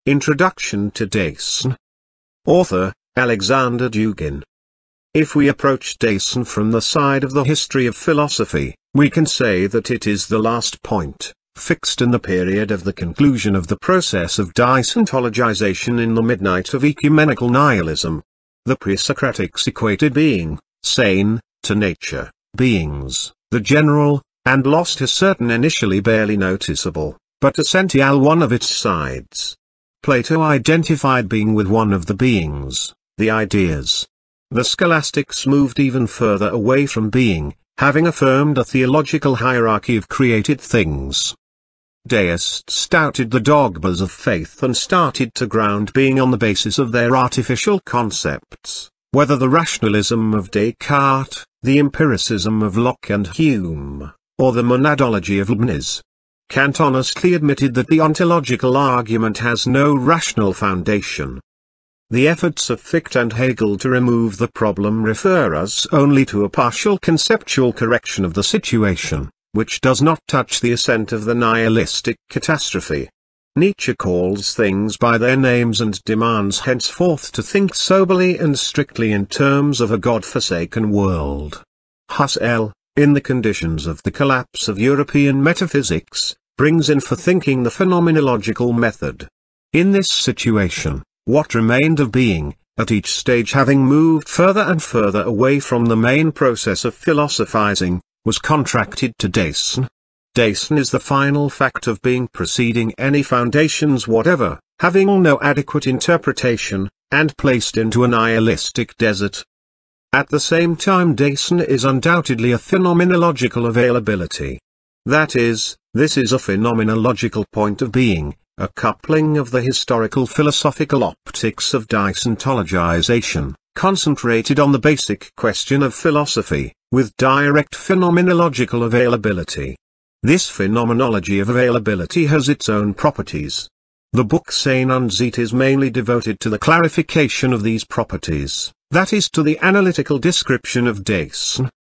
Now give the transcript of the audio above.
Introduction to Dasein. Author, Alexander Dugin. If we approach Dasein from the side of the history of philosophy, we can say that it is the last point, fixed in the period of the conclusion of the process of deontologization in the midnight of ecumenical nihilism. The pre-Socratics equated being, sein, to nature, beings, the general, and lost a certain initially barely noticeable, but essential one of its sides. Plato identified being with one of the beings, the ideas. The scholastics moved even further away from being, having affirmed a theological hierarchy of created things. Deists doubted the dogmas of faith and started to ground being on the basis of their artificial concepts, whether the rationalism of Descartes, the empiricism of Locke and Hume, or the monadology of Leibniz. Kant honestly admitted that the ontological argument has no rational foundation. The efforts of Fichte and Hegel to remove the problem refer us only to a partial conceptual correction of the situation, which does not touch the ascent of the nihilistic catastrophe. Nietzsche calls things by their names and demands henceforth to think soberly and strictly in terms of a God-forsaken world. Husserl, in the conditions of the collapse of European metaphysics, brings in for thinking the phenomenological method. In this situation, what remained of being, at each stage having moved further and further away from the main process of philosophizing, was contracted to Dasein. Dasein is the final fact of being preceding any foundations whatever, having no adequate interpretation, and placed into a nihilistic desert. At the same time, Dasein is undoubtedly a phenomenological availability. That is, this is a phenomenological point of being, a coupling of the historical philosophical optics of deontologization, concentrated on the basic question of philosophy, with direct phenomenological availability. This phenomenology of availability has its own properties. The book Sein und Zeit is mainly devoted to the clarification of these properties, that is to the analytical description of Dasein.